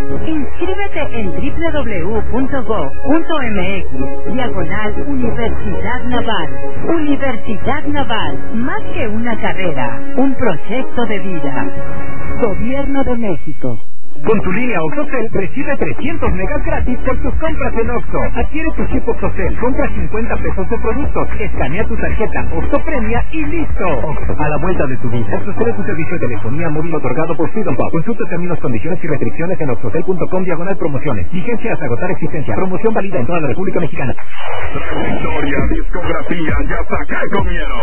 Inscríbete en www.go.mx/Universidad Naval. Universidad Naval, más que una carrera, un proyecto de vida. Gobierno de México. Con tu línea OXXOCEL recibe 300 megas gratis por tus compras en OXXO. Adquiere tu chip OXXOCEL, compra 50 pesos de productos, escanea tu tarjeta OXXO Premia y listo. OXXO, a la vuelta de tu vida. OXXOCEL es un servicio de telefonía móvil otorgado por Freedom Pop. Consulta términos, condiciones y restricciones en oxxocel.com/promociones. Vigencia hasta agotar existencia. Promoción válida en toda la República Mexicana. Trayectoria, discografía, ya hasta acá comieron.